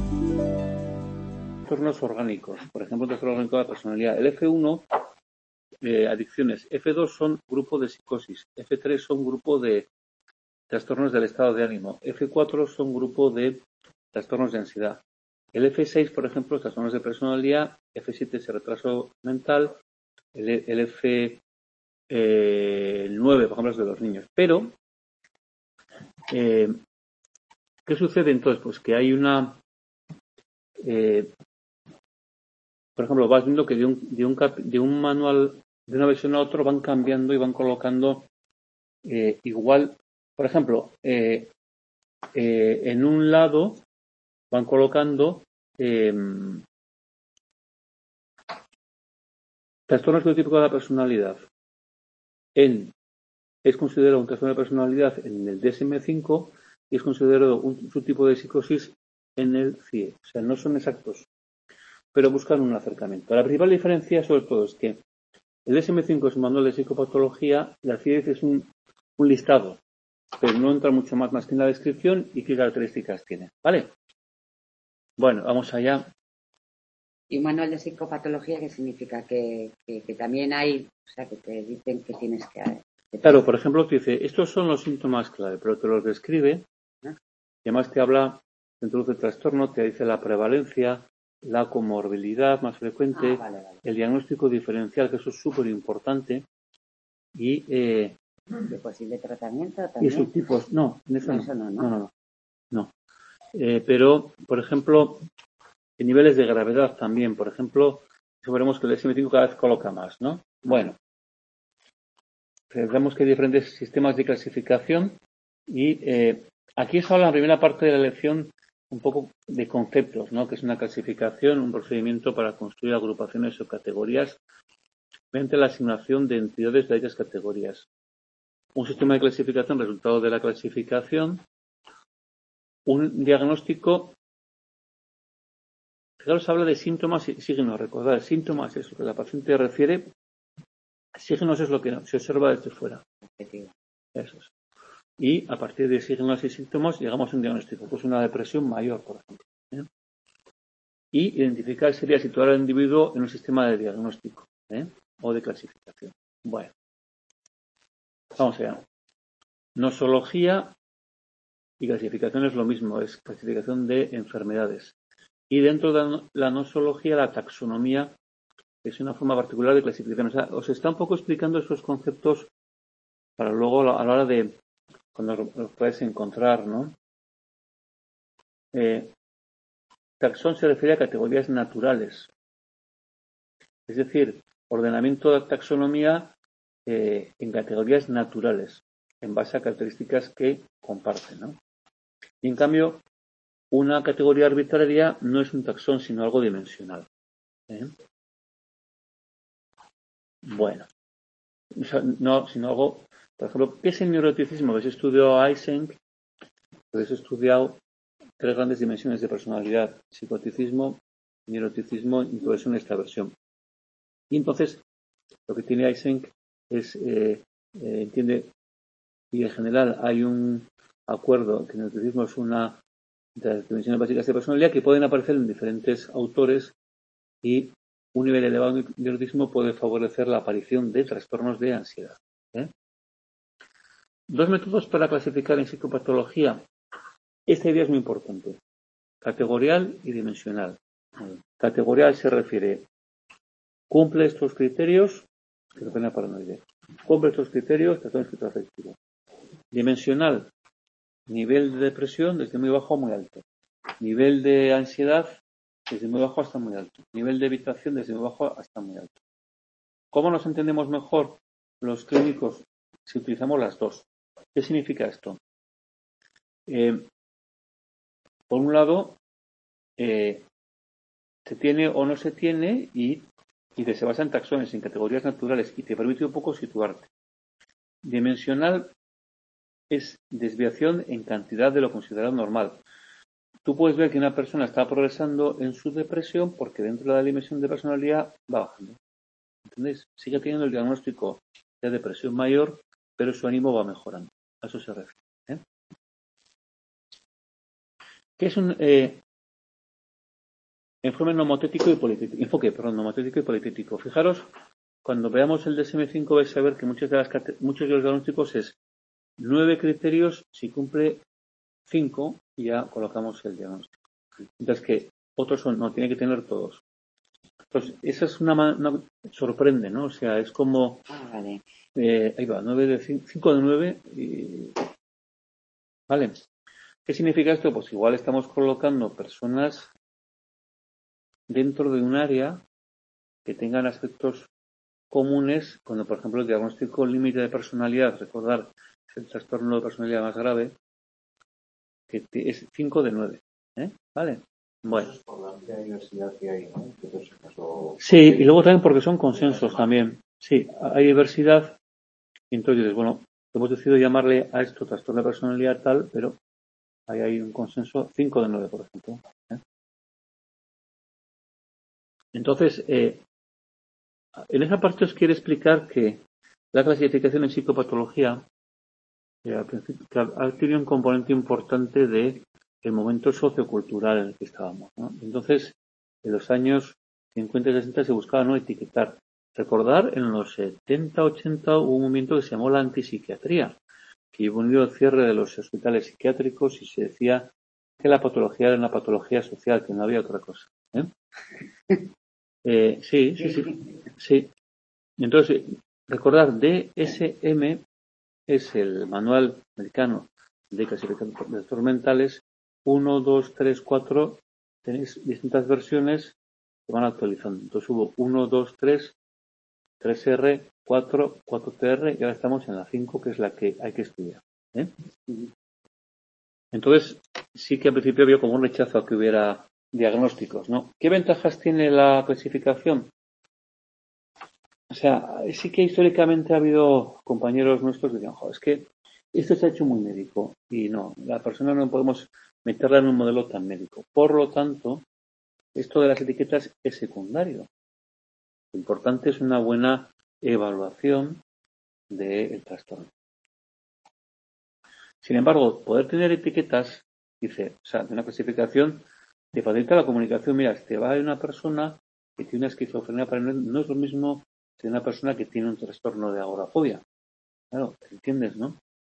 Trastornos orgánicos, por ejemplo, trastorno orgánico de la personalidad. El F1, adicciones. F2 son grupo de psicosis. F3 son grupo de trastornos del estado de ánimo. F4 son grupo de trastornos de ansiedad. El F6, por ejemplo, trastornos de personalidad. F7 es retraso mental. El F9, por ejemplo, es de los niños. Pero, ¿qué sucede entonces? Pues que hay una... por ejemplo, vas viendo que de un manual, de una versión a otro, van cambiando y van colocando igual. Por ejemplo, en un lado van colocando trastornos típicos de la personalidad. Es considerado un trastorno de personalidad en el DSM-5 y es considerado un subtipo de psicosis en el CIE. O sea, no son exactos, pero buscan un acercamiento. La principal diferencia, sobre todo, es que el DSM-5 es un manual de psicopatología, la CIE es un listado, pero no entra mucho más que en la descripción y qué características tiene. ¿Vale? Bueno, vamos allá. ¿Y un manual de psicopatología qué significa? Que también hay, o sea, que te dicen que tienes que... Claro, por ejemplo, te dice, estos son los síntomas clave, pero te los describe, y además te habla, te introduce el trastorno, te dice la prevalencia, la comorbilidad más frecuente, vale. el diagnóstico diferencial, que eso es súper importante, y ¿De posible tratamiento también? y subtipos. No, eso no. Eso no. No. Pero, por ejemplo, en niveles de gravedad también, por ejemplo, veremos que el DSM-5 cada vez coloca más, ¿no? Bueno, vemos que hay diferentes sistemas de clasificación y aquí se habla en la primera parte de la lección un poco de conceptos, ¿no? Que es una clasificación, un procedimiento para construir agrupaciones o categorías mediante la asignación de entidades de dichas categorías. Un sistema de clasificación, resultado de la clasificación, un diagnóstico. Fijaros, habla de síntomas y signos. Recordad, síntomas es lo que la paciente refiere, signos es lo que se observa desde fuera. Eso es. Y a partir de signos y síntomas llegamos a un diagnóstico, pues una depresión mayor, por ejemplo. Y identificar sería situar al individuo en un sistema de diagnóstico o de clasificación. Bueno, vamos allá. Nosología y clasificación es lo mismo, es clasificación de enfermedades. Y dentro de la nosología, la taxonomía es una forma particular de clasificación. O sea, os está un poco explicando esos conceptos para luego a la hora de cuando los puedes encontrar, ¿no? Taxón se refiere a categorías naturales. Es decir, ordenamiento de taxonomía en categorías naturales, en base a características que comparten, ¿no? Y en cambio, una categoría arbitraria no es un taxón, sino algo dimensional. Bueno, no, sino algo, por ejemplo, ¿qué es el neuroticismo? Habéis estudiado a Eysenck, habéis estudiado 3 grandes dimensiones de personalidad: psicoticismo, neuroticismo, introversión y extraversión. Y entonces, lo que tiene Eysenck es, entiende, y en general hay un acuerdo que el neuroticismo es una de las dimensiones básicas de personalidad que pueden aparecer en diferentes autores y un nivel elevado de neuroticismo puede favorecer la aparición de trastornos de ansiedad. 2 métodos para clasificar en psicopatología. Esta idea es muy importante. Categorial y dimensional. Categorial se refiere, cumple estos criterios, esquizofrenia paranoide. Cumple estos criterios, trastorno esquizoafectivo. Dimensional, nivel de depresión desde muy bajo a muy alto. Nivel de ansiedad desde muy bajo hasta muy alto. Nivel de evitación desde muy bajo hasta muy alto. ¿Cómo nos entendemos mejor los clínicos si utilizamos las dos? ¿Qué significa esto? Por un lado, se tiene o no se tiene y se basa en taxones, en categorías naturales y te permite un poco situarte. Dimensional es desviación en cantidad de lo considerado normal. Tú puedes ver que una persona está progresando en su depresión porque dentro de la dimensión de personalidad va bajando. ¿Entendéis? Sigue teniendo el diagnóstico de depresión mayor, pero su ánimo va mejorando. A eso se refiere. ¿Qué es Enfoque nomotético y politético. Fijaros, cuando veamos el DSM-5 vais a ver que muchos de los diagnósticos es 9 criterios, si cumple 5 ya colocamos el diagnóstico. Entonces que otros no, tiene que tener todos. Pues esa es una sorprende, ¿no? O sea, es como vale. Ahí va, 5 de 9 y vale. ¿Qué significa esto? Pues igual estamos colocando personas dentro de un área que tengan aspectos comunes, cuando por ejemplo el diagnóstico límite de personalidad, recordar, es el trastorno de personalidad más grave, que es 5 de 9. ¿Vale? Bueno. Por la amplia diversidad que hay, ¿no? Sí, y luego también porque son consensos también. Sí, hay diversidad. Y entonces dices, bueno, hemos decidido llamarle a esto trastorno de personalidad tal, pero ahí hay un consenso 5 de 9, por ejemplo. Entonces, en esa parte os quiero explicar que la clasificación en psicopatología al principio ha tenido un componente importante de el momento sociocultural en el que estábamos, ¿no? Entonces, en los años 50 y 60 se buscaba no etiquetar. Recordar, en los 70, 80 hubo un movimiento que se llamó la antipsiquiatría, que llevó unido el cierre de los hospitales psiquiátricos y se decía que la patología era una patología social, que no había otra cosa. Sí. Entonces, recordar, DSM es el manual americano de clasificación de trastornos mentales. 1, 2, 3, 4, tenéis distintas versiones que van actualizando. Entonces hubo 1, 2, 3, 3R, 4, 4TR y ahora estamos en la 5, que es la que hay que estudiar. Entonces, sí que al principio había como un rechazo a que hubiera diagnósticos, ¿no? ¿Qué ventajas tiene la clasificación? O sea, sí que históricamente ha habido compañeros nuestros que dicen, es que esto se ha hecho muy médico y no, la persona no podemos meterla en un modelo tan médico. Por lo tanto, esto de las etiquetas es secundario. Lo importante es una buena evaluación del trastorno. Sin embargo, poder tener etiquetas, de una clasificación, te facilita la comunicación. Mira, te va a una persona que tiene una esquizofrenia, pero no es lo mismo que una persona que tiene un trastorno de agorafobia. Claro, ¿entiendes, no?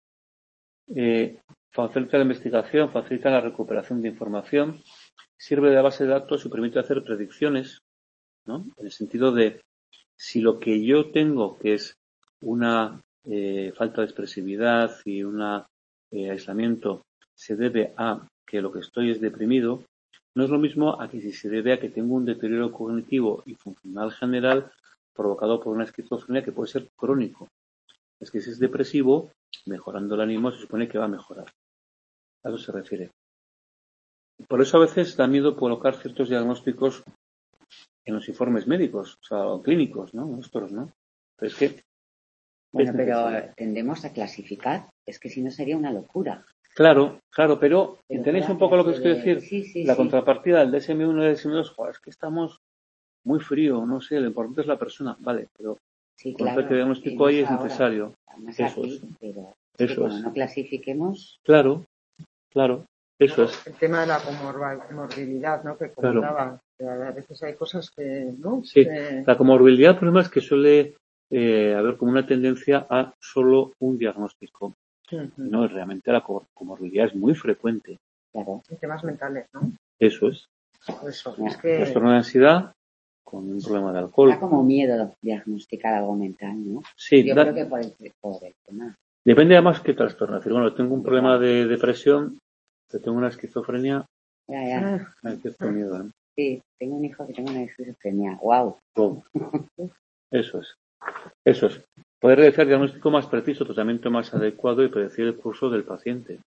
Facilita la investigación, facilita la recuperación de información, sirve de base de datos y permite hacer predicciones, ¿no? En el sentido de si lo que yo tengo, que es una falta de expresividad y un aislamiento, se debe a que lo que estoy es deprimido, no es lo mismo a que si se debe a que tengo un deterioro cognitivo y funcional general provocado por una esquizofrenia que puede ser crónico. Es que si es depresivo, mejorando el ánimo se supone que va a mejorar. A eso se refiere. Por eso a veces da miedo colocar ciertos diagnósticos en los informes médicos, o clínicos, ¿no? Nuestros, ¿no? Pero es que... Bueno, pero tendemos a clasificar. Es que si no sería una locura. Claro, pero ¿entendéis un poco lo que os quiero decir? Sí, la contrapartida del DSM-1 y del DSM-2, es que estamos muy frío, no sé, lo importante es la persona. Vale, pero claro, que diagnóstico ahí es necesario. Eso es. Pero eso cuando no clasifiquemos... Claro, eso es. El tema de la comorbilidad, ¿no? Que comentaba. Claro. A veces hay cosas que, ¿no? Sí, la comorbilidad, el problema es que suele haber como una tendencia a solo un diagnóstico. No, realmente la comorbilidad es muy frecuente. Claro. En temas mentales, ¿no? Eso es. Es que... Trastorno de ansiedad con un problema de alcohol. Da como miedo diagnosticar algo mental, ¿no? Sí, yo creo que por el tema. Depende además qué trastorno. Es decir, bueno, tengo un problema de depresión, tengo una esquizofrenia. Ya. Ay, qué miedo, ¿eh? Sí, tengo un hijo que tiene una esquizofrenia. Wow. Eso es. Poder realizar diagnóstico más preciso, tratamiento más adecuado y predecir el curso del paciente.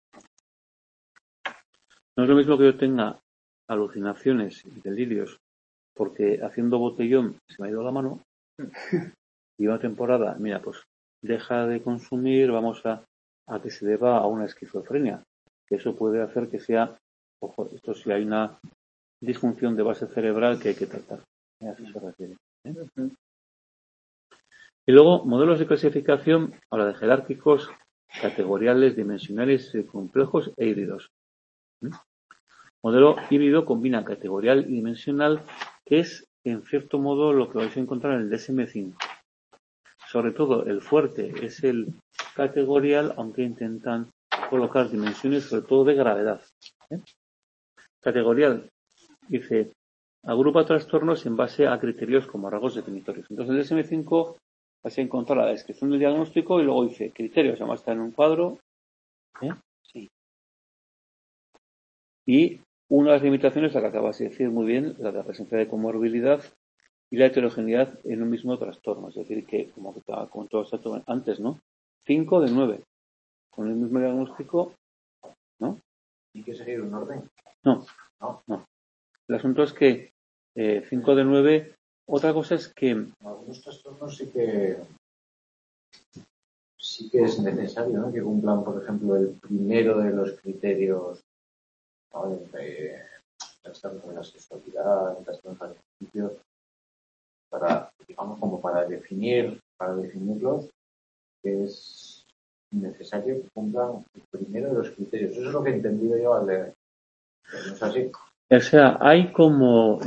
No es lo mismo que yo tenga alucinaciones y delirios porque haciendo botellón se me ha ido la mano y una temporada, mira, pues deja de consumir, vamos a que se deba a una esquizofrenia. Que eso puede hacer que sea, ojo, esto si hay una disfunción de base cerebral que hay que tratar. Así se refiere. Y luego, modelos de clasificación, habla de jerárquicos, categoriales, dimensionales, complejos e híbridos. Modelo híbrido combina categorial y dimensional, que es, en cierto modo, lo que vais a encontrar en el DSM-5. Sobre todo, el fuerte es el categorial, aunque intentan colocar dimensiones, sobre todo de gravedad. Categorial dice, agrupa trastornos en base a criterios como rasgos definitorios. Entonces, en el DSM-5 vas a encontrar la descripción del diagnóstico y luego dice criterios, además está en un cuadro. Sí. Y una de las limitaciones, la que acabas de decir muy bien, la de la presencia de comorbilidad y la heterogeneidad en un mismo trastorno. Es decir, que, como que te ha comentado antes, ¿no? 5 de 9. Con el mismo diagnóstico, ¿no? ¿Hay que seguir un orden? No. El asunto es que 5 de 9. Otra cosa es que Algunos trastornos sí que es necesario, ¿no? Que cumplan, por ejemplo, el primero de los criterios, ¿no? De trastornos de la sexualidad, trastornos del principio, para, digamos, como para definirlos, que es necesario que cumplan el primero de los criterios. Eso es lo que he entendido yo al leer. ¿No es así? O sea, hay como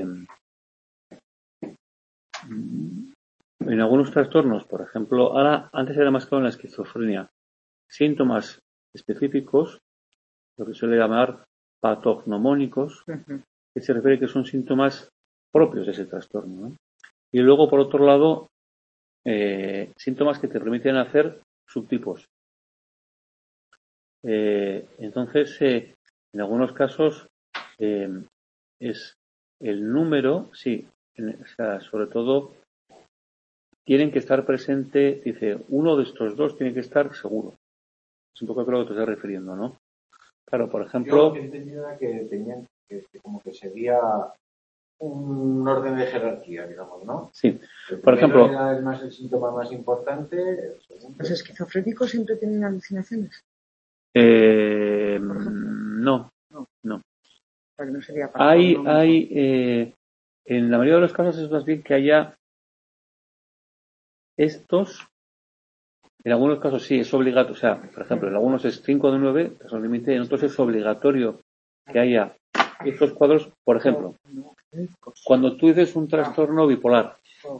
en algunos trastornos, por ejemplo, antes era más claro en la esquizofrenia, síntomas específicos, lo que se suele llamar patognomónicos, que se refiere que son síntomas propios de ese trastorno, ¿no? Y luego, por otro lado, síntomas que te permiten hacer subtipos. Entonces, en algunos casos es el número, sí, o sea, sobre todo tienen que estar presente, dice, uno de estos dos tiene que estar seguro. Es un poco a lo que te estás refiriendo, ¿no? Claro, por ejemplo... Yo lo que he entendido era que tenían que como que sería un orden de jerarquía, digamos, ¿no? Sí. El Por ejemplo... era el síntoma más importante. ¿Los esquizofrénicos siempre tienen alucinaciones? No. Para que no sería en la mayoría de los casos es más bien que haya estos. En algunos casos sí es obligatorio, o sea, por ejemplo, en algunos es 5 de 9, es un límite, en otros es obligatorio que haya estos cuadros. Por ejemplo, cuando tú dices un trastorno bipolar,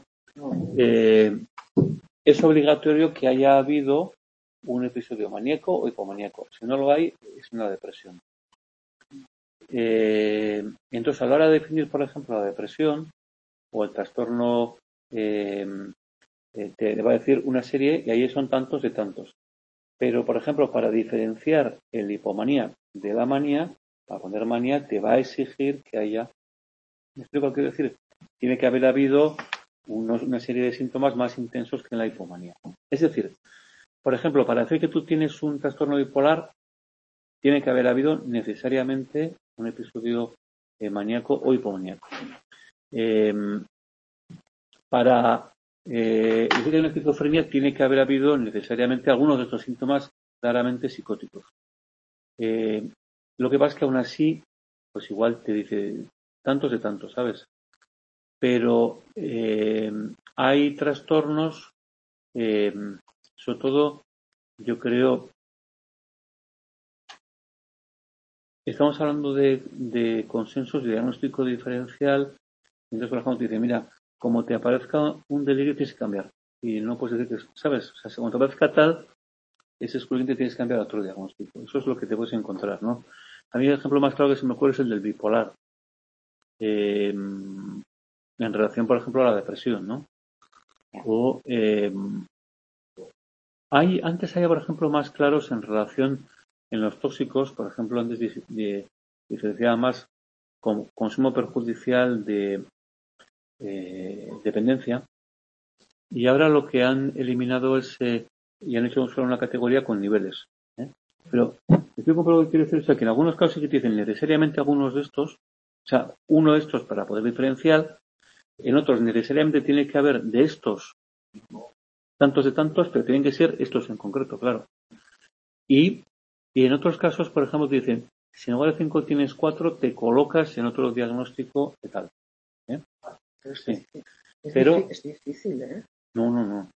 es obligatorio que haya habido un episodio maníaco o hipomaníaco. Si no lo hay, es una depresión. Entonces, a la hora de definir, por ejemplo, la depresión o el trastorno, te va a decir una serie y ahí son tantos de tantos. Pero, por ejemplo, para diferenciar el hipomanía de la manía, para poner manía, te va a exigir que haya... ¿Me explico lo que quiero decir? Tiene que haber habido una serie de síntomas más intensos que en la hipomanía. Es decir, por ejemplo, para decir que tú tienes un trastorno bipolar, tiene que haber habido necesariamente un episodio maníaco o hipomaníaco. Para decir que hay una esquizofrenia, tiene que haber habido necesariamente algunos de estos síntomas claramente psicóticos. Lo que pasa es que aún así, pues igual te dice tantos de tantos, ¿sabes? Pero hay trastornos, sobre todo, yo creo, estamos hablando de consensos de diagnóstico diferencial. Entonces, por ejemplo, te dice, mira, como te aparezca un delirio, tienes que cambiar. Y no puedes decir que, ¿sabes? O sea, si cuando te aparezca tal, es excluyente, tienes que cambiar a otro diagnóstico. Eso es lo que te puedes encontrar, ¿no? A mí el ejemplo más claro que se me ocurre es el del bipolar. En relación, por ejemplo, a la depresión, ¿no? O antes había, por ejemplo, más claros en relación en los tóxicos, por ejemplo, antes diferenciaba más con consumo perjudicial de dependencia, y ahora lo que han eliminado es y han hecho solo una categoría con niveles. Pero explico un poco lo que quiero decir, o sea, que en algunos casos sí que te dicen necesariamente algunos de estos, o sea, uno de estos para poder diferenciar, en otros necesariamente tiene que haber de estos tantos de tantos, pero tienen que ser estos en concreto, claro. Y en otros casos, por ejemplo, te dicen, si en lugar de 5 tienes 4, te colocas en otro diagnóstico de tal. Sí. Es difícil, ¿eh? No. No.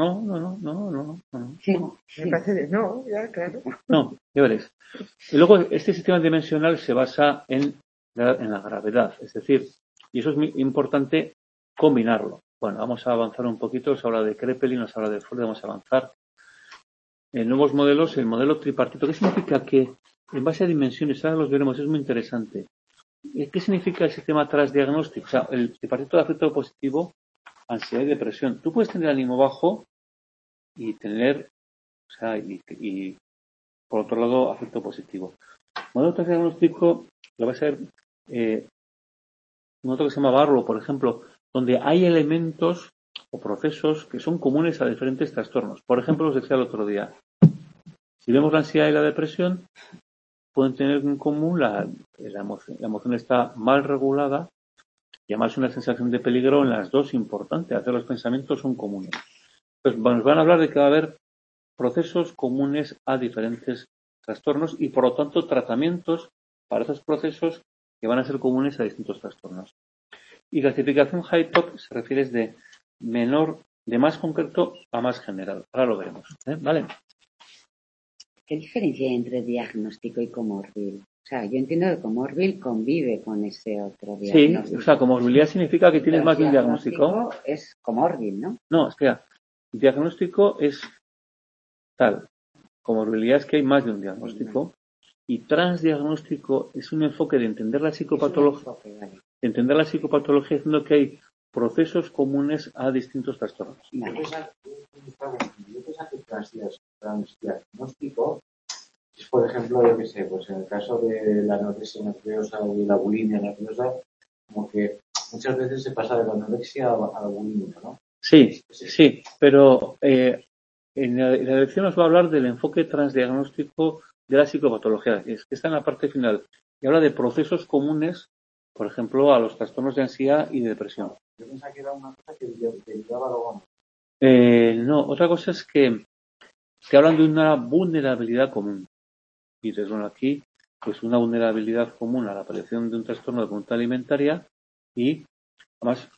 Me parece no, ya, claro. No, ya veréis. Y luego, este sistema dimensional se basa en la gravedad, es decir, y eso es muy importante combinarlo. Bueno, vamos a avanzar un poquito, se habla de Kraepelin, nos habla de Ford, vamos a avanzar. En nuevos modelos, el modelo tripartito, ¿qué significa? Que en base a dimensiones, ahora los veremos, es muy interesante. ¿Qué significa el sistema transdiagnóstico? O sea, el tripartito de afecto positivo, ansiedad y depresión. Tú puedes tener ánimo bajo y tener, o sea, y por otro lado, afecto positivo. Modelo transdiagnóstico lo va a ser un otro que se llama Barlow, por ejemplo, donde hay elementos o procesos que son comunes a diferentes trastornos. Por ejemplo, os decía el otro día, si vemos la ansiedad y la depresión, pueden tener en común la emoción está mal regulada y además una sensación de peligro en las dos importante. Hacer los pensamientos son comunes. Pues nos van a hablar de que va a haber procesos comunes a diferentes trastornos y por lo tanto tratamientos para esos procesos que van a ser comunes a distintos trastornos. Y clasificación high-top se refiere de menor, de más concreto a más general. Ahora lo veremos. ¿Vale? ¿Qué diferencia hay entre diagnóstico y comorbil? O sea, yo entiendo que comorbil convive con ese otro diagnóstico. Sí, o sea, comorbilidad significa que tienes más de un diagnóstico. Es comorbil, ¿no? No, espera. Diagnóstico es tal. Comorbilidad es que hay más de un diagnóstico. Y transdiagnóstico es un enfoque de entender la psicopatología. Vale. Entender la psicopatología diciendo que hay procesos comunes a distintos trastornos. Vale. Yo pensaba que transdiagnóstico es, por ejemplo, yo qué sé, pues en el caso de la anorexia nerviosa y la bulimia nerviosa, como que muchas veces se pasa de la anorexia a la bulimia, ¿no? Sí, pero en la lección os va a hablar del enfoque transdiagnóstico de la psicopatología, que está en la parte final, y habla de procesos comunes, por ejemplo, a los trastornos de ansiedad y de depresión. Yo pensaba que era una cosa que derivaba luego. No, otra cosa es que hablan de una vulnerabilidad común. Y dices, bueno, aquí, pues una vulnerabilidad común a la aparición de un trastorno de conducta alimentaria y, además,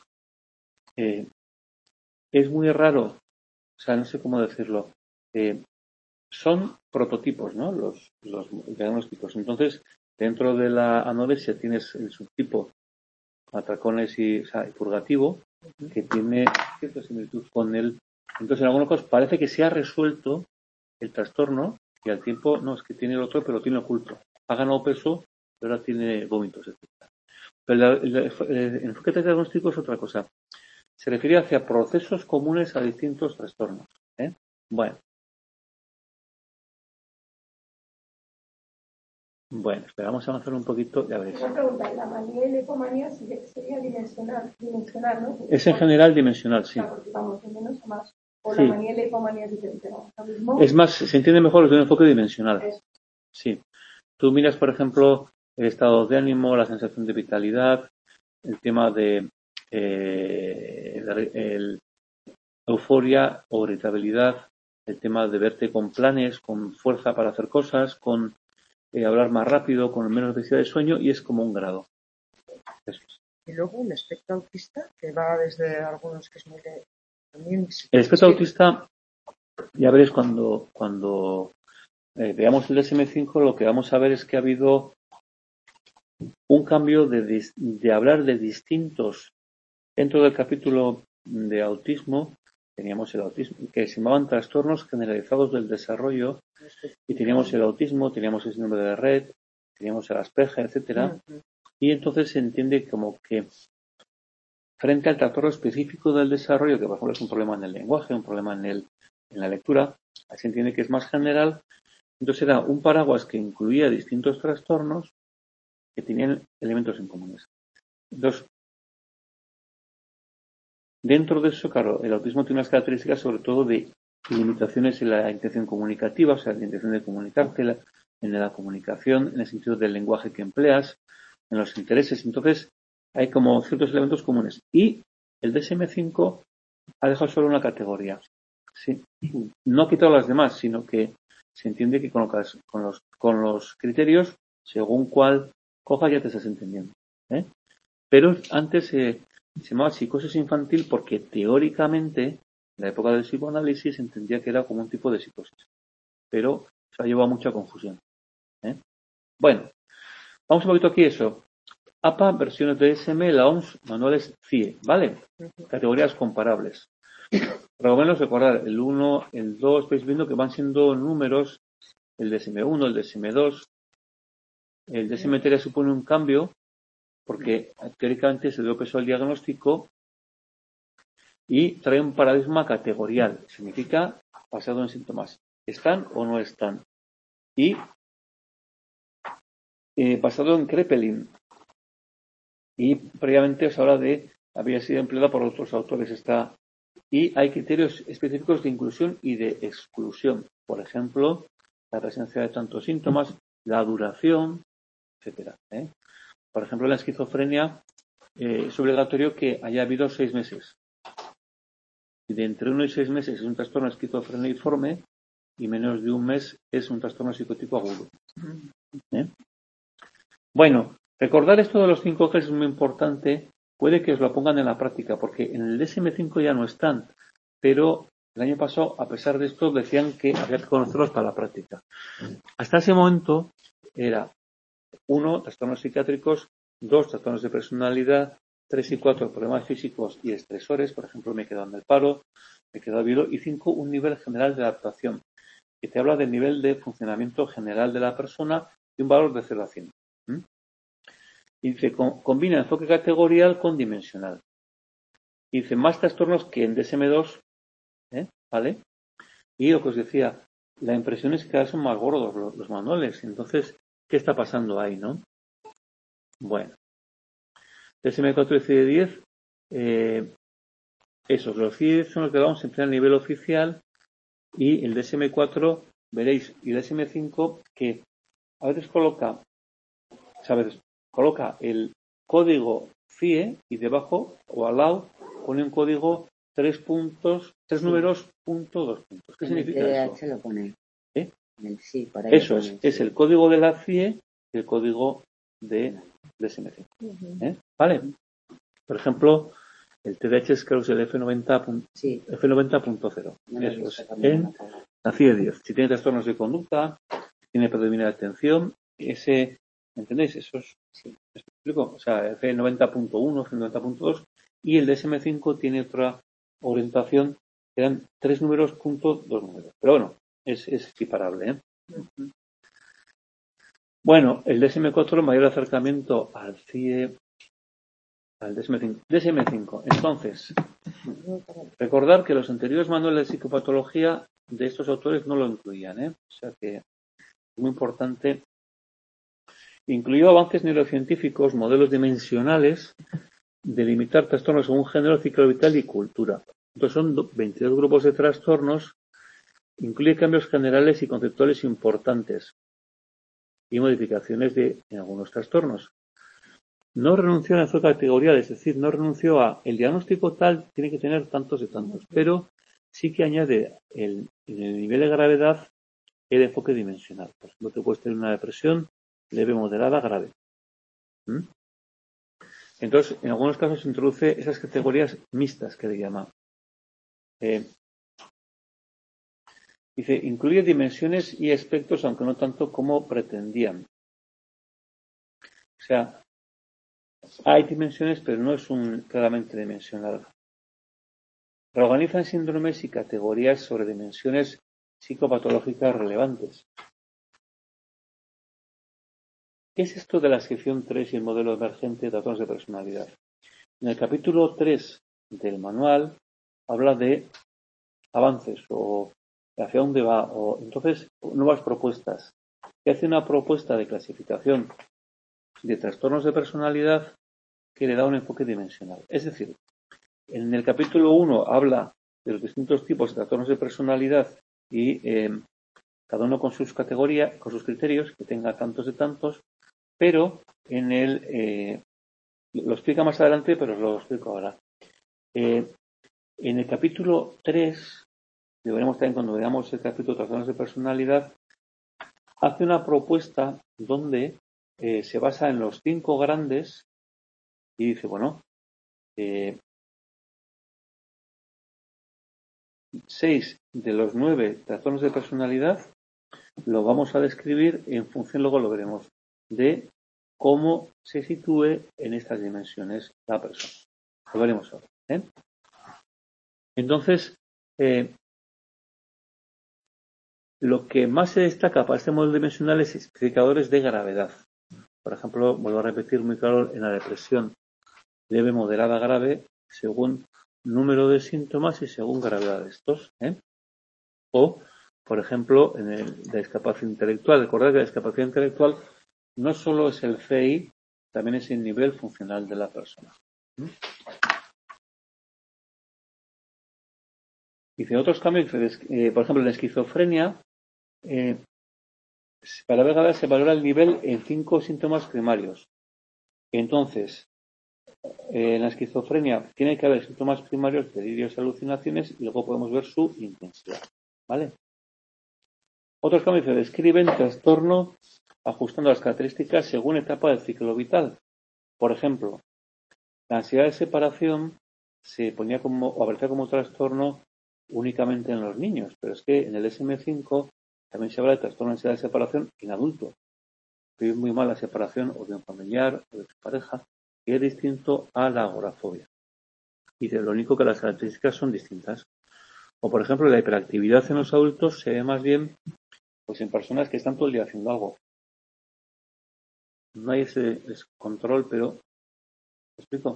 es muy raro, o sea, no sé cómo decirlo, son prototipos, ¿no? Los diagnósticos. Entonces, dentro de la anorexia tienes el subtipo atracones y purgativo, que tiene cierta similitud con el. Entonces, en algunos casos parece que se ha resuelto el trastorno y al tiempo, no, es que tiene el otro, pero tiene oculto. Ha ganado peso, pero ahora tiene vómitos, etc. Pero el enfoque diagnóstico es otra cosa. Se refiere hacia procesos comunes a distintos trastornos. Bueno, esperamos a avanzar un poquito, ya veréis. Una pregunta, la manía y la hipomanía sería dimensional, ¿no? Es en general dimensional, sí. Claro, porque vamos de menos a más. O Sí. la manía y la hipomanía es diferente, ¿no? Mismo. Es más, se entiende mejor desde un enfoque dimensional. Eso. Sí. Tú miras, por ejemplo, el estado de ánimo, la sensación de vitalidad, el tema de euforia o irritabilidad, el tema de verte con planes, con fuerza para hacer cosas, con hablar más rápido, con menos necesidad de sueño, y es como un grado. Eso es. Y luego el espectro autista, que va desde algunos que es muy también. El espectro autista, ya veréis cuando veamos el DSM-5, lo que vamos a ver es que ha habido un cambio de hablar de distintos. Dentro del capítulo de autismo teníamos el autismo, que se llamaban trastornos generalizados del desarrollo, y teníamos el autismo, teníamos el síndrome de Rett, teníamos el Asperger, etcétera, y entonces se entiende como que frente al trastorno específico del desarrollo, que por ejemplo es un problema en el lenguaje, un problema en la lectura, se entiende que es más general. Entonces era un paraguas que incluía distintos trastornos que tenían elementos en comunes. Entonces, dentro de eso, claro, el autismo tiene unas características sobre todo de limitaciones en la intención comunicativa, o sea, la intención de comunicarte, en la comunicación, en el sentido del lenguaje que empleas, en los intereses. Entonces, hay como ciertos elementos comunes. Y el DSM-5 ha dejado solo una categoría. Sí. No ha quitado las demás, sino que se entiende que con los criterios, según cuál cojas, ya te estás entendiendo. Pero antes se llamaba psicosis infantil porque teóricamente En la época del psicoanálisis se entendía que era como un tipo de psicosis, pero se ha llevado a mucha confusión. Bueno, vamos un poquito aquí eso. APA, versiones de DSM, la OMS, manuales CIE, ¿vale? Categorías comparables. Por lo menos recordar, el 1, el 2, vais viendo que van siendo números, el DSM-1, el DSM-2. El DSM-3 supone un cambio porque teóricamente se dio peso al diagnóstico y trae un paradigma categorial. Significa basado en síntomas. ¿Están o no están? Y basado en Kraepelin. Y previamente os habla de, había sido empleada por otros autores esta. Y hay criterios específicos de inclusión y de exclusión. Por ejemplo, la presencia de tantos síntomas, la duración, etcétera. Por ejemplo, en la esquizofrenia es obligatorio que haya habido 6 meses. Y de entre 1 y 6 meses es un trastorno esquizofreniforme y menos de un mes es un trastorno psicótico agudo. Bueno, recordar esto de los 5 ejes es muy importante. Puede que os lo pongan en la práctica, porque en el DSM-5 ya no están, pero el año pasado, a pesar de esto, decían que había que conocerlos para la práctica. Hasta ese momento era 1, trastornos psiquiátricos, 2, trastornos de personalidad, 3 y 4, problemas físicos y estresores, por ejemplo, me he quedado en el paro, me he quedado viudo, y 5, un nivel general de adaptación, que te habla del nivel de funcionamiento general de la persona y un valor de 0 a 100. Y dice, combina enfoque categorial con dimensional. Y dice, más trastornos que en DSM-2, ¿vale? Y lo que os decía, la impresión es que cada vez son más gordos los manuales. Entonces, ¿qué está pasando ahí, no? Bueno, DSM-4 y CIE-10, esos, los CIE son los que vamos a emplear a nivel oficial y el DSM-4, veréis, y el DSM-5 que a veces coloca el código CIE y debajo o al lado pone un código 3 números, punto 2 puntos. ¿Qué significa eso? Lo pone. Sí, por ahí eso es el código de la CIE y el código de DSM-5. ¿Vale? Por ejemplo, el TDAH es creo que es el F90.0. Eso es en la CIE-10. Si tiene trastornos de conducta, tiene predominio de atención, ese, ¿entendéis? Eso es, ¿me explico? O sea, F90.1, F90.2 y el DSM-5 tiene otra orientación, que eran 3 números, punto 2 números. Pero bueno, es equiparable. Bueno, el DSM-4, mayor acercamiento al CIE, al DSM-5. DSM-5. Entonces, recordar que los anteriores manuales de psicopatología de estos autores no lo incluían, O sea que es muy importante. Incluyó avances neurocientíficos, modelos dimensionales, delimitar trastornos según género, ciclo vital y cultura. Entonces son 22 grupos de trastornos, incluye cambios generales y conceptuales importantes y modificaciones en algunos trastornos. No renunció a la enfoque categorial, es decir, no renunció a el diagnóstico tal tiene que tener tantos y tantos, pero sí que añade en el nivel de gravedad el enfoque dimensional. Por ejemplo, te puedes tener una depresión leve, moderada, grave. Entonces, en algunos casos se introduce esas categorías mixtas que le llama. Dice, incluye dimensiones y aspectos, aunque no tanto como pretendían. O sea, hay dimensiones, pero no es claramente dimensional. Reorganizan síndromes y categorías sobre dimensiones psicopatológicas relevantes. ¿Qué es esto de la sección 3 y el modelo emergente de trastornos de personalidad? En el capítulo 3 del manual habla de avances o hacia dónde va, o entonces nuevas propuestas. Y hace una propuesta de clasificación de trastornos de personalidad que le da un enfoque dimensional. Es decir, en el capítulo 1 habla de los distintos tipos de trastornos de personalidad y cada uno con sus categorías, con sus criterios, que tenga tantos de tantos, pero en el lo explica más adelante, pero os lo explico ahora. En el capítulo 3, deberemos también cuando veamos el capítulo de trastornos de personalidad, hace una propuesta donde se basa en los 5 grandes y dice, bueno, 6 de los 9 trastornos de personalidad lo vamos a describir en función, luego lo veremos, de cómo se sitúe en estas dimensiones la persona. Lo veremos ahora. Entonces, lo que más se destaca para este modelo dimensional es indicadores de gravedad. Por ejemplo, vuelvo a repetir muy claro, en la depresión leve, moderada, grave, según número de síntomas y según gravedad de estos. O, por ejemplo, en la discapacidad intelectual. Recordad que la discapacidad intelectual no solo es el CI, también es el nivel funcional de la persona. Dice otros cambios, por ejemplo, en la esquizofrenia, para la gravedad se valora el nivel en 5 síntomas primarios. Entonces, en la esquizofrenia tiene que haber síntomas primarios, delirios, alucinaciones, y luego podemos ver su intensidad. ¿Vale? Otros cambios se describen trastorno ajustando las características según etapa del ciclo vital. Por ejemplo, la ansiedad de separación se ponía como, o aparecía como trastorno únicamente en los niños, pero es que en el DSM-5 también se habla de trastorno de ansiedad de separación en adultos. Vive muy mal la separación o de un familiar o de su pareja, y es distinto a la agorafobia. Y de lo único que las características son distintas. O por ejemplo, la hiperactividad en los adultos se ve más bien pues en personas que están todo el día haciendo algo. No hay ese control, pero ¿me explico?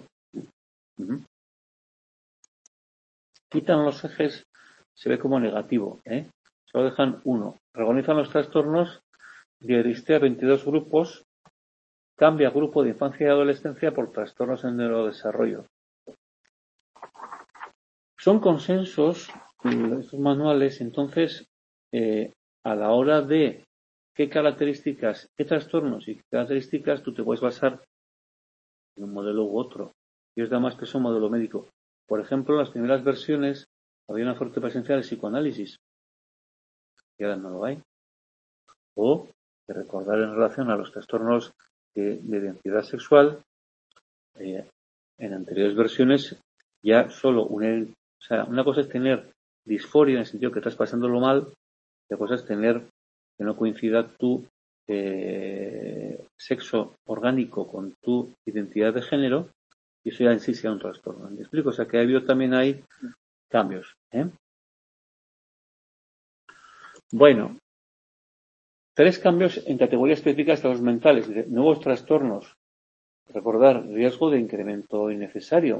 Quitan los ejes, se ve como negativo, solo dejan uno. Reorganizan los trastornos de a 22 grupos, cambia grupo de infancia y adolescencia por trastornos en neurodesarrollo. Son consensos estos manuales, entonces, a la hora de qué características, qué trastornos y qué características tú te puedes basar en un modelo u otro. Y os da más peso un modelo médico. Por ejemplo, en las primeras versiones había una fuerte presencia del psicoanálisis, y ahora no lo hay. O de recordar en relación a los trastornos de identidad sexual, en anteriores versiones ya solo una cosa es tener disforia en el sentido que estás pasándolo mal, y otra cosa es tener que no coincida tu sexo orgánico con tu identidad de género, y eso ya en sí sea un trastorno. ¿Me explico? O sea que ha habido también hay cambios. Bueno, 3 cambios en categorías específicas de los mentales, nuevos trastornos. Recordar, riesgo de incremento innecesario.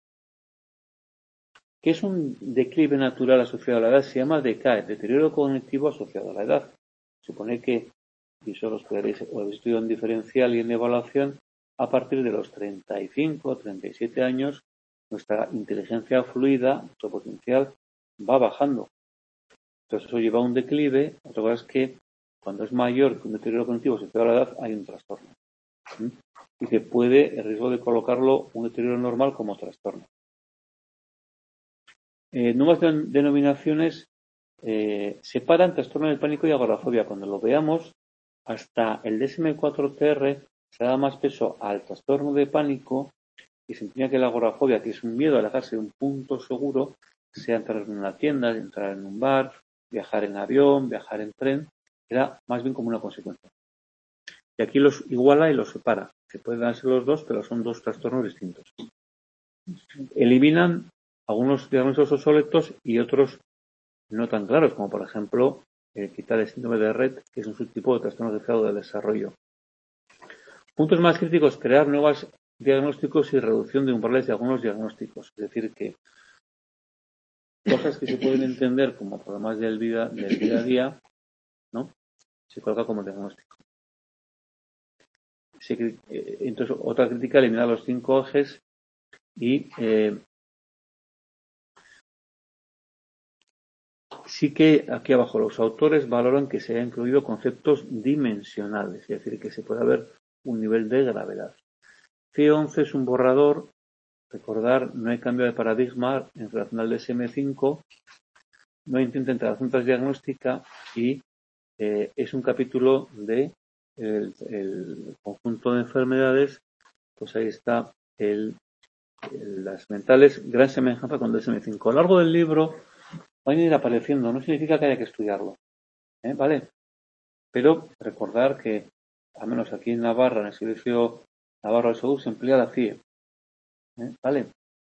¿Qué es un declive natural asociado a la edad? Se llama DECAE, deterioro cognitivo asociado a la edad. Supone que, y eso los podréis o habéis estudiado en diferencial y en evaluación, a partir de los 35 o 37 años, nuestra inteligencia fluida, nuestro potencial, va bajando. Entonces eso lleva a un declive. Otra cosa es que cuando es mayor que un deterioro cognitivo asociado a la edad, hay un trastorno. Y se puede el riesgo de colocarlo un deterioro normal como trastorno. Nuevas denominaciones separan trastorno del pánico y agorafobia. Cuando lo veamos, hasta el DSM-4-TR se da más peso al trastorno de pánico y se entiende que la agorafobia, que es un miedo a alejarse de un punto seguro, sea entrar en una tienda, entrar en un bar, viajar en avión, viajar en tren, era más bien como una consecuencia. Y aquí los iguala y los separa. Se pueden darse los dos, pero son dos trastornos distintos. Eliminan algunos diagnósticos obsoletos y otros no tan claros, como por ejemplo quitar el síndrome de Rett, que es un subtipo de trastorno asociado del desarrollo. Puntos más críticos: crear nuevos diagnósticos y reducción de umbrales de algunos diagnósticos. Es decir, que cosas que se pueden entender como problemas del día a día, ¿no?, se coloca como diagnóstico. Entonces, otra crítica: eliminar los 5 ejes y sí que aquí abajo los autores valoran que se hayan incluido conceptos dimensionales, es decir, que se pueda ver un nivel de gravedad. C11 es un borrador. Recordar, no hay cambio de paradigma en relación al DSM-5, no hay intento de interacción transdiagnóstica y es un capítulo de el conjunto de enfermedades. Pues ahí está las mentales, gran semejanza con DSM-5. A lo largo del libro van a ir apareciendo, no significa que haya que estudiarlo, ¿vale? Pero recordar que, al menos aquí en Navarra, en el Servicio Navarro de Salud, se emplea la CIE, ¿vale?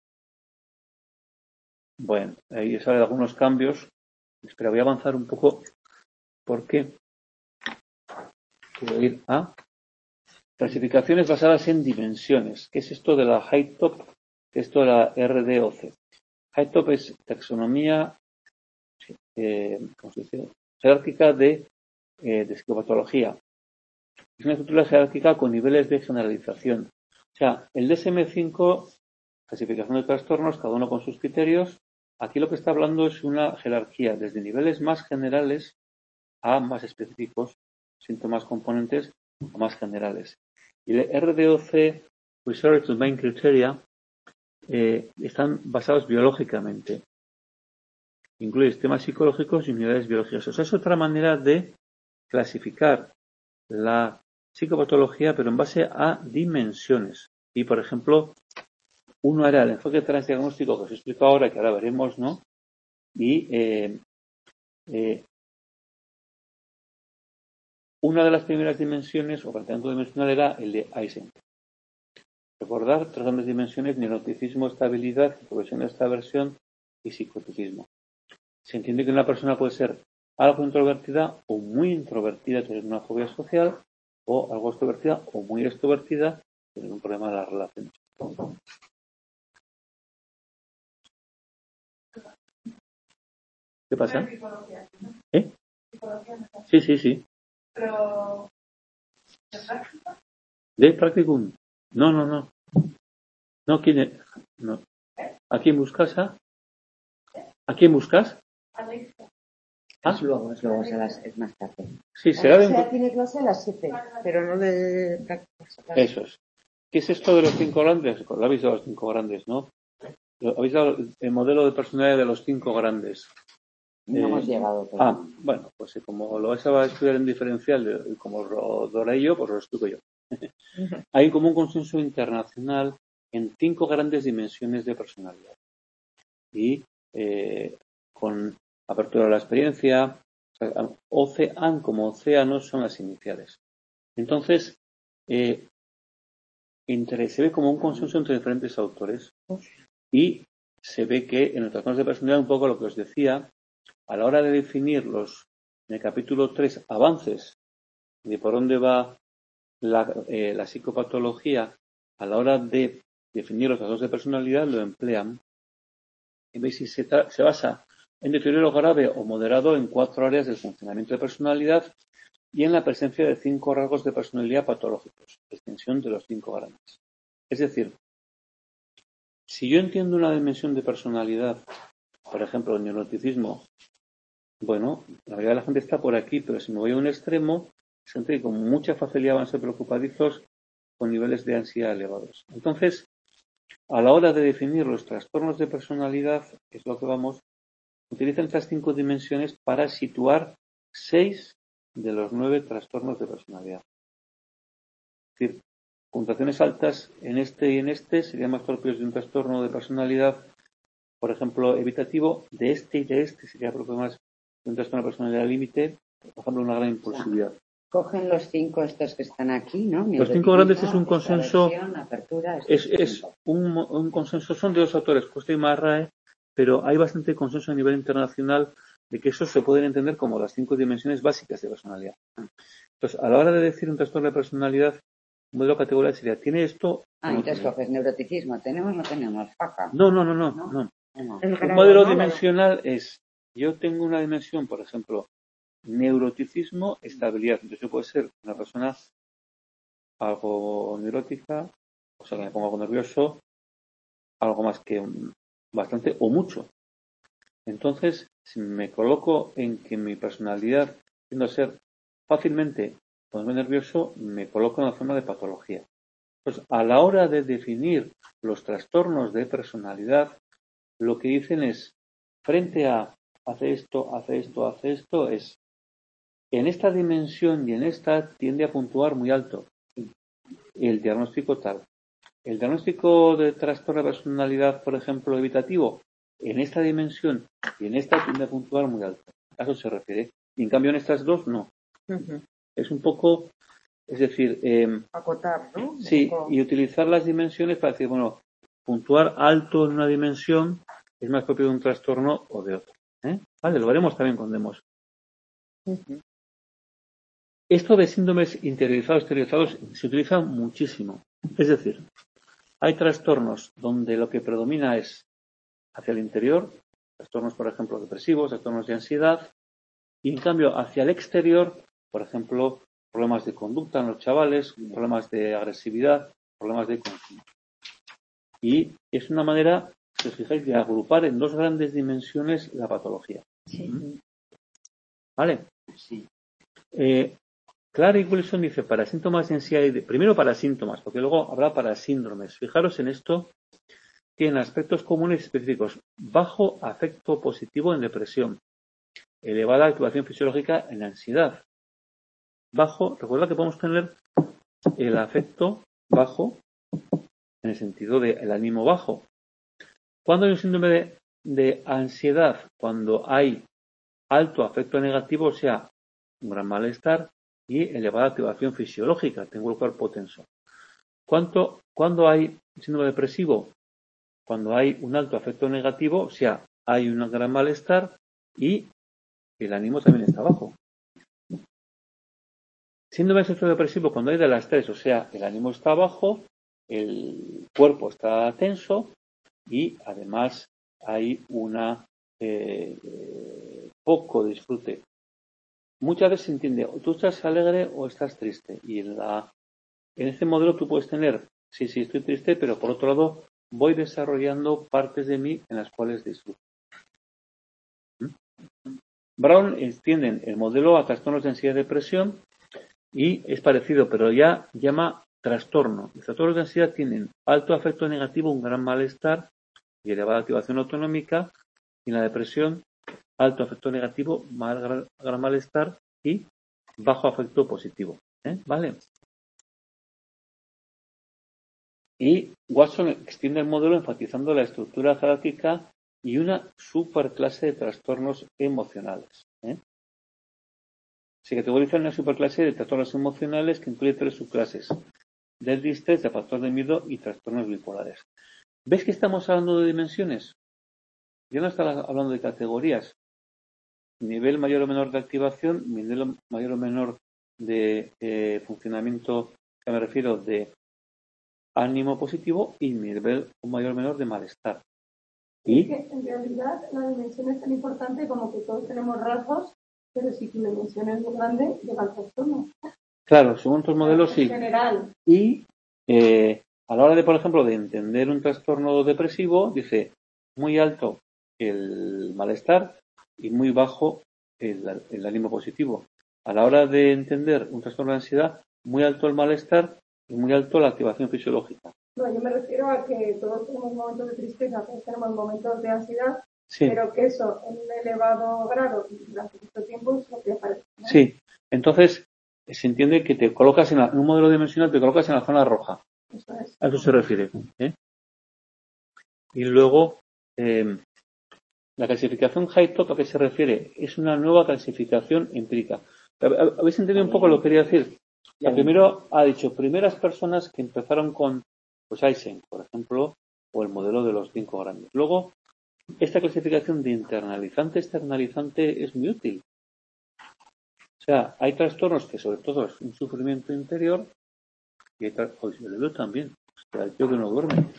Bueno, ahí salen algunos cambios, pero voy a avanzar un poco porque quiero ir a clasificaciones basadas en dimensiones. ¿Qué es esto de la HITOP? ¿Qué es esto de la RDOC? HITOP es taxonomía ¿cómo se dice? Jerárquica de psicopatología. Es una estructura jerárquica con niveles de generalización. O sea, el DSM-5, clasificación de trastornos, cada uno con sus criterios. Aquí lo que está hablando es una jerarquía desde niveles más generales a más específicos, síntomas componentes a más generales. Y el RDOC, Research Domain Criteria, están basados biológicamente. Incluye sistemas psicológicos y unidades biológicas. O sea, es otra manera de clasificar la psicopatología, pero en base a dimensiones. Y, por ejemplo, uno era el enfoque transdiagnóstico que os he explicado ahora, que ahora veremos, ¿no? Y una de las primeras dimensiones, o planteamiento dimensional, era el de Eisenberg. Recordar tres grandes dimensiones: neuroticismo, estabilidad, progresión de extraversión y psicoticismo. Se entiende que una persona puede ser algo introvertida o muy introvertida, tener una fobia social, o algo extrovertida o muy extrovertida, tener un problema de las relaciones. ¿Qué pasa? ¿Eh? Sí. Pero, ¿de práctica? ¿De practicum? No. No, ¿quién es? No. ¿A quién buscas? ¿A quién buscas? Es luego, es más tarde. Sí, será de... tiene clase a las 7, pero no de prácticas. Eso es. ¿Qué es esto de los 5 grandes? Lo habéis dado los 5 grandes, ¿no? Habéis dado el modelo de personalidad de los 5 grandes. No hemos llegado. Pero... bueno, pues como lo vais a estudiar en diferencial, como lo daré yo, pues lo explico yo. Hay como un consenso internacional en 5 grandes dimensiones de personalidad. Y con apertura a la experiencia, OCEAN como océano son las iniciales. Entonces, se ve como un consenso entre diferentes autores y se ve que en los trastornos de personalidad, un poco lo que os decía, a la hora de definir en el capítulo 3, avances de por dónde va la psicopatología, a la hora de definir los trastornos de personalidad, lo emplean. Y veis si se basa en deterioro grave o moderado en 4 áreas del funcionamiento de personalidad y en la presencia de 5 rasgos de personalidad patológicos, extensión de los 5 grandes. Es decir, si yo entiendo una dimensión de personalidad, por ejemplo, el neuroticismo, bueno, la mayoría de la gente está por aquí, pero si me voy a un extremo, gente que con mucha facilidad van a ser preocupadizos con niveles de ansiedad elevados. Entonces, a la hora de definir los trastornos de personalidad, que es lo que vamos, utilizan estas 5 dimensiones para situar 6 de los 9 trastornos de personalidad. Es decir, puntuaciones altas en este y en este serían más propios de un trastorno de personalidad, por ejemplo, evitativo. De este y de este sería propio más de un trastorno de personalidad límite, por ejemplo, una gran impulsividad. Cogen los 5 estos que están aquí, ¿no? Los 5 grandes es un consenso, apertura, es un consenso, son de 2 autores, Costa y Marrae, pero hay bastante consenso a nivel internacional de que esos se pueden entender como las 5 dimensiones básicas de personalidad. Entonces, a la hora de decir un trastorno de personalidad, un modelo categorial sería, ¿tiene esto? Entonces coges neuroticismo, ¿tenemos o no tenemos? Faca. No. Un modelo dimensional es, yo tengo una dimensión, por ejemplo, neuroticismo, estabilidad. Entonces yo puedo ser una persona algo neurótica, o sea, que me pongo algo nervioso, algo más que bastante o mucho. Entonces, si me coloco en que mi personalidad tiende a ser fácilmente ponerme nervioso, me coloco en la zona de patología. Pues a la hora de definir los trastornos de personalidad, lo que dicen es, frente a hace esto, es en esta dimensión y en esta tiende a puntuar muy alto. El diagnóstico tal. El diagnóstico de trastorno de personalidad, por ejemplo, evitativo, en esta dimensión y en esta tiende a puntuar muy alto. A eso se refiere. Y en cambio en estas dos no. Es un poco, es decir, acotar, ¿no? Sí, y utilizar las dimensiones para decir, bueno, puntuar alto en una dimensión es más propio de un trastorno o de otro. Vale, lo veremos también con demos. Esto de síndromes interiorizados, exteriorizados se utiliza muchísimo. Es decir, hay trastornos donde lo que predomina es hacia el interior, trastornos, por ejemplo, depresivos, trastornos de ansiedad, y en cambio hacia el exterior, por ejemplo, problemas de conducta en los chavales, problemas de agresividad, problemas de consumo. Y es una manera, si os fijáis, de agrupar en dos grandes dimensiones la patología. Sí. ¿Vale? Sí. Clara y Wilson dice para síntomas de ansiedad, primero para síntomas, porque luego habrá para síndromes. Fijaros en esto, tienen aspectos comunes y específicos. Bajo afecto positivo en depresión, elevada activación fisiológica en ansiedad. Bajo, recuerda que podemos tener el afecto bajo en el sentido del ánimo bajo. Cuando hay un síndrome de ansiedad, cuando hay alto afecto negativo, o sea, un gran malestar y elevada activación fisiológica, tengo el cuerpo tenso. Cuando hay síndrome depresivo, cuando hay un alto afecto negativo, o sea, hay un gran malestar y el ánimo también está bajo. Síndrome de afecto depresivo, cuando hay de las tres, o sea, el ánimo está bajo, el cuerpo está tenso y además hay una poco disfrute. Muchas veces se entiende, o tú estás alegre o estás triste. Y en este modelo tú puedes tener, sí, estoy triste, pero por otro lado voy desarrollando partes de mí en las cuales disfruto. Brown extienden el modelo a trastornos de ansiedad y depresión y es parecido, pero ya llama trastorno. Los trastornos de ansiedad tienen alto afecto negativo, un gran malestar y elevada activación autonómica. Y en la depresión, alto afecto negativo, gran malestar y bajo afecto positivo. ¿Vale? Y Watson extiende el modelo enfatizando la estructura jerárquica y una superclase de trastornos emocionales. Se categoriza en una superclase de trastornos emocionales que incluye 3 subclases: del distrés, de factor de miedo y trastornos bipolares. ¿Ves que estamos hablando de dimensiones? Ya no estamos hablando de categorías. Nivel mayor o menor de activación, nivel mayor o menor de funcionamiento, que me refiero de ánimo positivo, y nivel mayor o menor de malestar. Y es que en realidad la dimensión es tan importante como que todos tenemos rasgos, pero si tu dimensión es muy grande, llega al trastorno. Claro, según tus modelos sí. En general. Y a la hora de, por ejemplo, de entender un trastorno depresivo, dice muy alto el malestar y muy bajo el ánimo positivo. A la hora de entender un trastorno de ansiedad, muy alto el malestar y muy alto la activación fisiológica. No, yo me refiero a que todos tenemos momentos de tristeza, todos tenemos momentos de ansiedad, sí. Pero que eso en un elevado grado durante mucho tiempo es lo que aparece, ¿no? Sí, entonces se entiende que te colocas en un modelo dimensional, te colocas en la zona roja. Eso es. A eso se refiere. Y luego, la clasificación High-Top, ¿a qué se refiere? Es una nueva clasificación empírica. ¿Habéis entendido un poco lo que quería decir? Primero ha dicho, primeras personas que empezaron con Eysenck, por ejemplo, o el modelo de los 5 grandes. Luego, esta clasificación de internalizante-externalizante es muy útil. O sea, hay trastornos que sobre todo es un sufrimiento interior y hay yo le veo también. O sea, el tío que no duerme.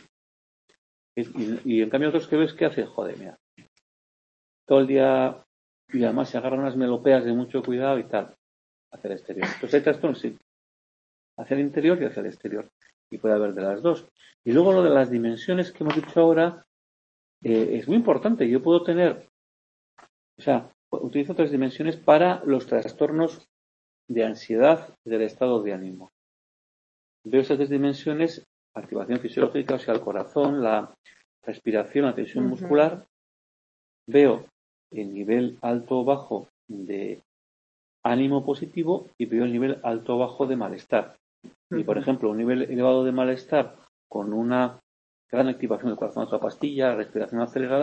Y en cambio otros que ves que hace, joder, mira, todo el día y además se agarran unas melopeas de mucho cuidado y tal, hacia el exterior. Entonces hay trastornos, sí, hacia el interior y hacia el exterior. Y puede haber de las dos. Y luego lo de las dimensiones que hemos dicho ahora es muy importante. Yo puedo tener, o sea, utilizo 3 dimensiones para los trastornos de ansiedad y del estado de ánimo. Veo esas 3 dimensiones, activación fisiológica, o sea, el corazón, la respiración, la tensión muscular. Veo el nivel alto o bajo de ánimo positivo y veo el nivel alto o bajo de malestar. Y, por ejemplo, un nivel elevado de malestar con una gran activación del corazón a otra pastilla, respiración acelerada,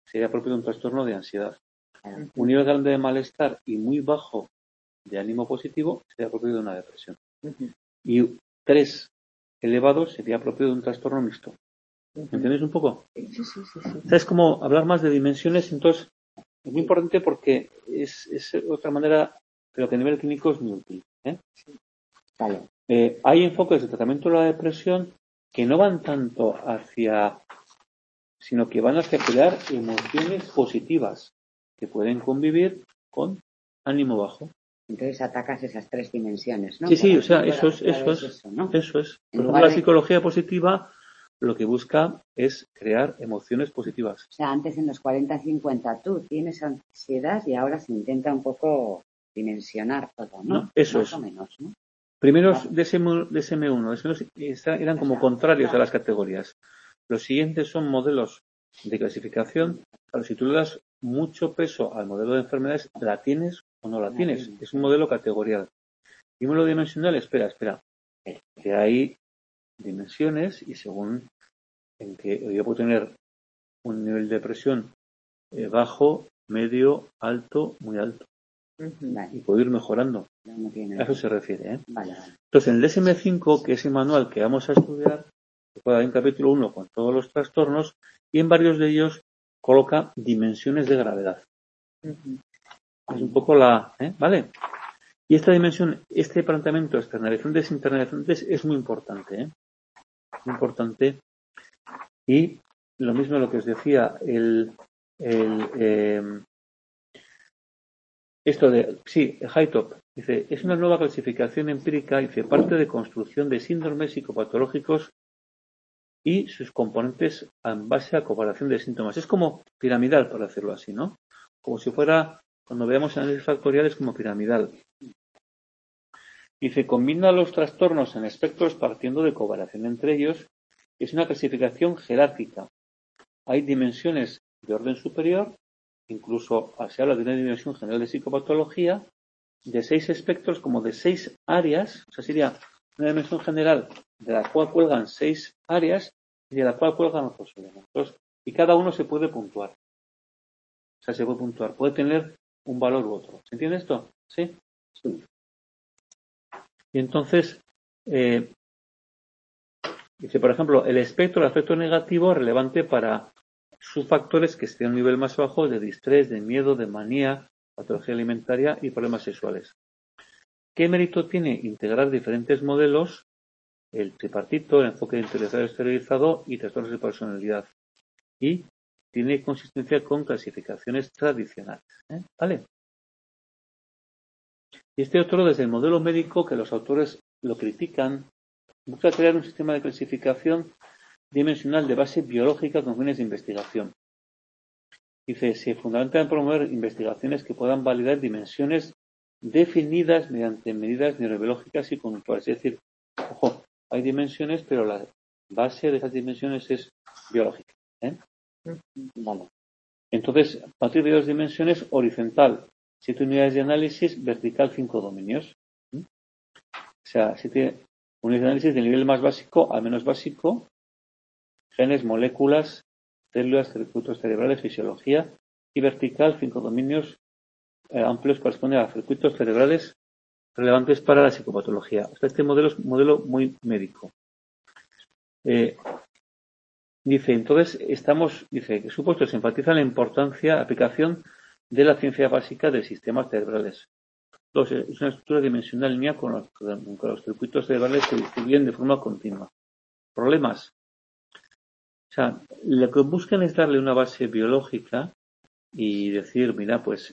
sería propio de un trastorno de ansiedad. Un nivel grande de malestar y muy bajo de ánimo positivo sería propio de una depresión. Y 3 elevados sería propio de un trastorno mixto. ¿Me entendéis un poco? Sí. Es como hablar más de dimensiones, entonces es muy importante porque es otra manera, pero que a nivel clínico es muy útil. Vale. Hay enfoques de tratamiento de la depresión que no van tanto hacia, sino que van hacia crear emociones positivas que pueden convivir con ánimo bajo. Entonces atacas esas 3 dimensiones, ¿no? Sí, o sea, eso es. ¿no? Eso es. En Por ejemplo, lugar la de... psicología positiva lo que busca es crear emociones positivas. O sea, antes en los 40-50 tú tienes ansiedad y ahora se intenta un poco dimensionar todo, ¿no? No, eso Más es. o menos, ¿no? Primeros DSM1, DSM2 eran como contrarios a las categorías. Los siguientes son modelos de clasificación. Claro, si tú le das mucho peso al modelo de enfermedades, ¿la tienes o no la tienes? Es un modelo categorial. Y un modelo dimensional, espera. Que hay dimensiones y según en que yo puedo tener un nivel de presión bajo, medio, alto, muy alto. Vale. Y puedo ir mejorando. No A eso se refiere. Vale. Entonces, en el DSM-5, que es el manual que vamos a estudiar, hay un capítulo 1 con todos los trastornos y en varios de ellos coloca dimensiones de gravedad. Es un poco la... ¿Vale? Y esta dimensión, este planteamiento externalizantes e internalizantes es muy importante. Muy importante. Y lo mismo lo que os decía, esto de, Haytop, dice, es una nueva clasificación empírica, dice, parte de construcción de síndromes psicopatológicos y sus componentes en base a comparación de síntomas. Es como piramidal, por decirlo así, ¿no? Como si fuera, cuando veamos análisis factoriales, como piramidal. Dice, combina los trastornos en espectros partiendo de correlación entre ellos. Es una clasificación jerárquica. Hay dimensiones de orden superior, incluso se habla de una dimensión general de psicopatología, de 6 espectros como de 6 áreas, o sea, sería una dimensión general de la cual cuelgan 6 áreas y de la cual cuelgan otros elementos. Y cada uno se puede puntuar. O sea, se puede puntuar. Puede tener un valor u otro. ¿Se entiende esto? ¿Sí? Sí. Y entonces, dice, por ejemplo, el espectro, el aspecto negativo, relevante para sus factores que estén a un nivel más bajo de distrés, de miedo, de manía, patología alimentaria y problemas sexuales. ¿Qué mérito tiene integrar diferentes modelos, el tripartito, el enfoque interiorizado exteriorizado y trastornos de personalidad? Y tiene consistencia con clasificaciones tradicionales. ¿Vale? Y este otro, desde el modelo médico, que los autores lo critican, busca crear un sistema de clasificación dimensional de base biológica con fines de investigación. Dice, se fundamenta en promover investigaciones que puedan validar dimensiones definidas mediante medidas neurobiológicas y conductuales. Es decir, ojo, hay dimensiones, pero la base de esas dimensiones es biológica. Vale. Entonces, a partir de 2 dimensiones, horizontal, 7 unidades de análisis, vertical, 5 dominios. O sea, 7 unidades de análisis del nivel más básico al menos básico, genes, moléculas, células, circuitos cerebrales, fisiología, y vertical, 5 dominios amplios corresponden a circuitos cerebrales relevantes para la psicopatología. O sea, este modelo es un modelo muy médico. Dice, entonces, dice que supuesto se enfatiza la importancia de aplicación de la ciencia básica de sistemas cerebrales. Entonces, es una estructura dimensional lineal con los circuitos cerebrales que se distribuyen de forma continua. Problemas. O sea, lo que buscan es darle una base biológica y decir, mira, pues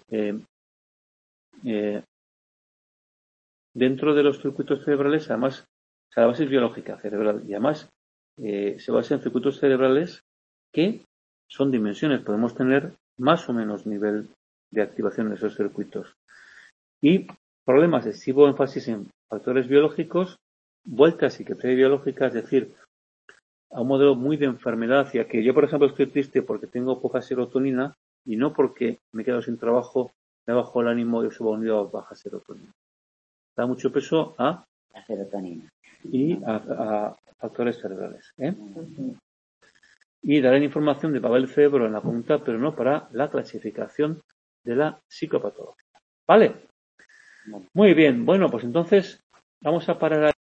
dentro de los circuitos cerebrales, además, o sea, la base es biológica cerebral y además se basa en circuitos cerebrales que son dimensiones. Podemos tener más o menos nivel de activación de esos circuitos. Y problemas, excesivo énfasis en factores biológicos, vuelta a psiquiatría biológica, es decir, a un modelo muy de enfermedad hacia que yo, por ejemplo, estoy triste porque tengo poca serotonina y no porque me he quedado sin trabajo, me bajo el ánimo y eso va unido a baja serotonina. Da mucho peso a la serotonina y a factores cerebrales. y daré información de papel cerebro en la punta, pero no para la clasificación de la psicopatología. ¿Vale? Muy bien. Bueno, pues entonces vamos a parar